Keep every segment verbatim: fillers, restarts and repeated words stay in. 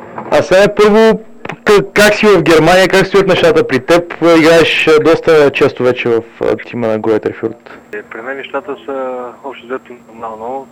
А сега първо, как си в Германия, как стоят нещата при теб? Играеш доста често вече в тима на Greuther Fürth. При мен нещата са общо взето нормално.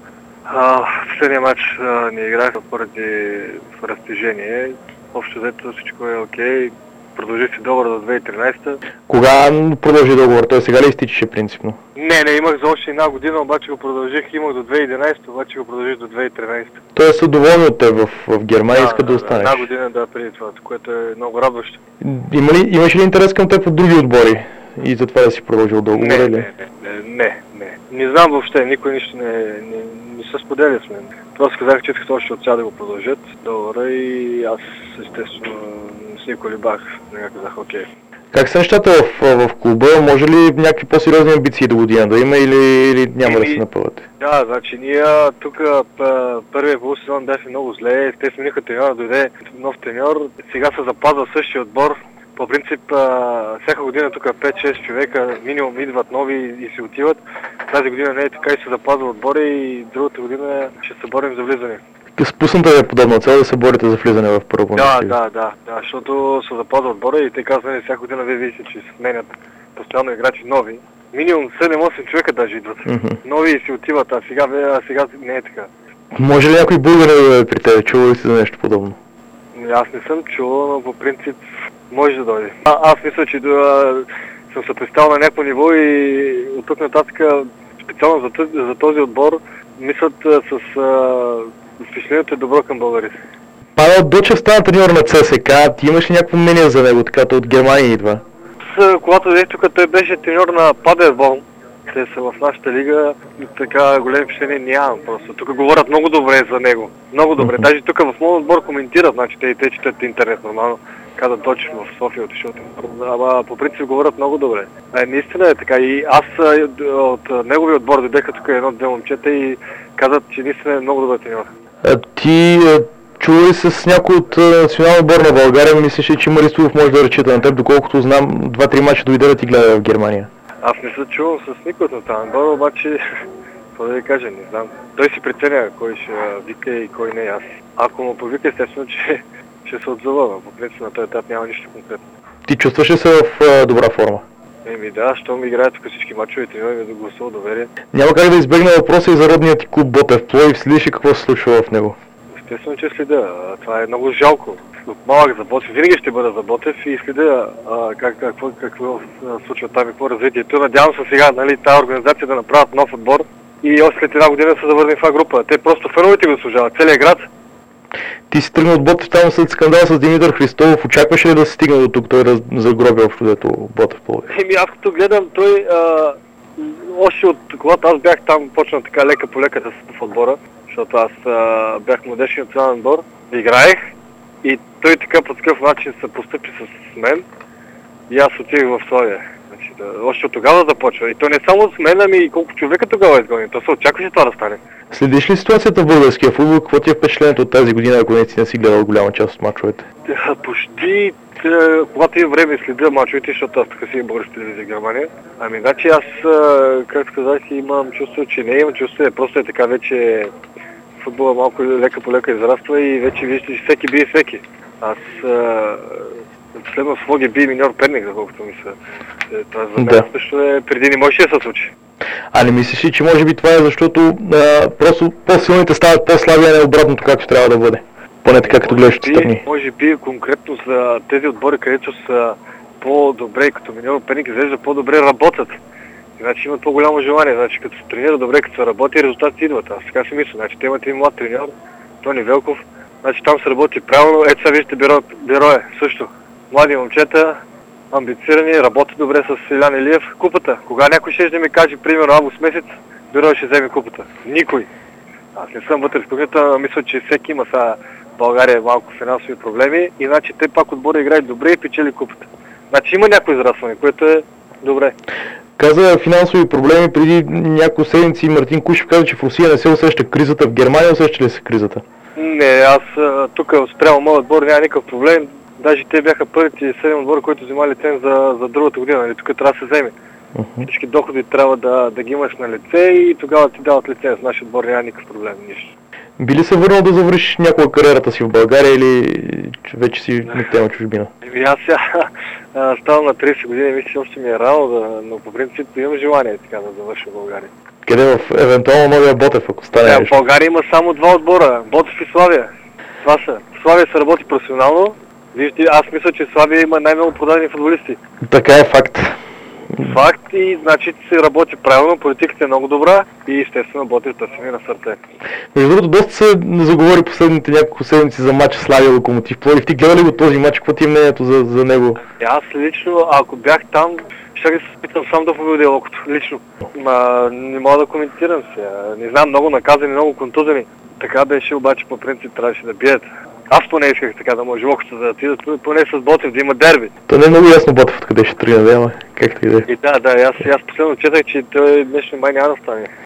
В последния матч а, не играх поради разтежение. Общо взето всичко е окей. Продължи си договор до две хиляди и тринадесета. Кога продължи договор? Той сега ли изтичаше принципно? Не, не, имах за още една година, обаче го продължих. Имах до две хиляди и единадесета, обаче го продължих до две хиляди и тринадесета. Той са доволни от теб в, в Германия и да, иска да, да останеш. Една година да преди това, което е много радващо. Има ли, имаш ли интерес към теб от други отбори? И затова да си продължил договор? Не, или? не, не, не, не. Не знам въобще, никой нищо не, не, не се споделя с мен. Това сказах, че исках още от сега да го продължат договора и аз естествено не си колебах. Не казах окей. Как са нещата в, в клуба? Може ли някакви по-сериозни амбиции до година да има или, или няма и, да се напъвате? Да, значи ние тук първия полусезон бяхме много зле. Естествено, никой треньор дойде нов треньор. Сега се запазва същия отбор. По принцип, всяка година тук пет-шест човека минимум идват нови и се отиват. Тази година не е така и се запазва отбора и другата година ще се борим за влизане. Спусната е подобна цел да се борите за влизане в първо. Да, да, да, да, защото се запазва отбора и те казват, всяка година вие видите, че се сменят постоянно играчи нови. Минимум седем-осем човека даже идват. Mm-hmm. Нови и си отиват, а сега, а сега не е така. Може ли някой българин да е при тебе? Чува ли си за нещо подобно? Аз не съм чувал, но по принцип може да дойде. А, аз мисля, че да, съм се представил на някакво ниво и от тук нататък специално за, този, за този отбор мислят с а, впечатлението е добро към българите. Павел Дочев стана треньор на ЦСКА. Ти имаш ли някакво мнение за него, така от Германия идва? С, когато дойдех тук, той беше треньор на Падерборн. Те са в нашата лига, така големи впечатления нямам просто. Тук говорят много добре за него. Много добре. Mm-hmm. Даже тук в моят отбор коментират, значи те, те четат интернет нормално. Казват Дочев в София отишъл. Ама по принцип говорят много добре. А, наистина е така. И аз от неговия отбор дойдеха тук едно-две момчета и казват, че наистина е много добър треньор. А, ти чува ли с някой от националния отбор на България? Мислиш ли, че Маристов може да разчита на теб, доколкото знам два-три мача дойде да ти гледа в Германия? Аз не се чувам с никой от националния отбор, обаче какво да ви кажа, не знам. Той си преценя кой ще вика и кой не. Аз. Ако му повика, естествено, че ще се отзова. По принцип на този етап няма нищо конкретно. Ти чувстваш ли се в а, добра форма? Еми да, щом играят тук всички мачове и треньори ми да гласува доверие. Няма как да избегна въпроса и за родния ти клуб Ботев Пловдив. Следиш ли какво се случва в него? Естествено, че следя. Това е много жалко. От малък за Ботев. Винаги ще бъда за Ботев и следя а, как, какво, какво случва там и какво развитието. Надявам се сега, нали, тази организация да направят нов отбор и още след една година се завърнем в тази група. Те просто феновете го служават. Целият град. Ти си тръгна от Ботев там след скандал с Димитър Христов. Очакваш ли да се стигне до тук, той да загроби общо дето Ботев Пловдив? Еми аз като гледам, той а, още от когато аз бях там, почна така лека по лека да се в отбора, защото аз а, бях младежки национален отбор, играех и той така по такъв начин се постъпи с мен и аз отидах в Славия. Значи, да, още от тогава започва. И то не само с мен, ами и колко човека тогава изгони. То се очакваше това да стане. Следиш ли ситуацията в българския футбол? Какво ти е впечатлението от тази година, ако не си не си гледал голяма част от мачовете? Почти, когато има време следя мачовете, защото аз така си българска телевизия в Германия. Ами значи аз, как сказах, имам чувство, че не имам чувство, просто е така вече футбола малко лека по лека израства и вече виждате, че всеки бие всеки. Аз последно Своги би миньор Перник, за колкото мисля. Това за мен да. Също е преди не може да се случи. А не мислиш ли, че може би това е защото а, просто по-силните стават по-слаби, а не обратното, както трябва да бъде? Поне така, като гледаш страни. Може би конкретно за тези отбори, където са по-добре, като миньор Перник изглежда по-добре работят. Значи имат по-голямо желание. Значи като се тренира добре, като се работи, резултатите идват. Аз така си мисля. Значи те имат един млад треньор, Тони Велков. Значи там се работи правилно. Ето сега вижте Берое, Берое също. Млади момчета, амбицирани, работят добре с Илян Илиев. Купата. Кога някой ще да ми каже, примерно август месец, Берое ще вземе купата? Никой. Аз не съм вътре в кухнята, мисля, че всеки има сега в България малко финансови проблеми и значи те пак отбора играят добре и печели купата. Значи има някой израстване, което е добре. Каза финансови проблеми преди няколко седмици. Мартин Кушев каза, че в Русия не се усеща кризата. В Германия усеща ли се кризата? Не, аз тук спрямо моят отбор няма никакъв проблем. Даже те бяха първите седем отбора, които взема лиценз за, за другата година. Нали? Тук трябва да се вземе. Uh-huh. Всички доходи трябва да, да ги имаш на лице и тогава ти дават лиценз. Нашия отбор няма никакъв проблем. Нищо. Би ли се върнал да завършиш някога кариерата си в България или вече си мечтал чужбина? Еми аз сега ставам на трийсет години, мисля, че още ми е рано, да, но по принцип имам желание така да завърша в България. Къде в евентуално новия Ботев, ако стане Yeah, нещо? в България има само два отбора, Ботев и Славия. Това са. В Славия се работи професионално. Вижте, аз мисля, че Славия има най-много продадени футболисти. Така е факт. Факт и значи се работи правилно, политиката е много добра и естествено Ботев търсим на сърце. Между другото, доста се заговори последните няколко седмици за матча Славия Локомотив Пловдив. Ти гледа ли го този матч? Какво ти е мнението за, за него? Аз лично, ако бях там, ще се питам сам да победя Локото. Лично. Ма, не мога да коментирам сега. Не знам, много наказани, много контузени. Така беше, обаче по принцип трябваше да бият. Аз поне исках така да може Локото да отидат, поне с Ботев да има дерби. То не е много ясно Ботев откъде ще тръгне, да, ама как така да е. И да, да, аз, аз последно четах, че той днешно май няма да стане.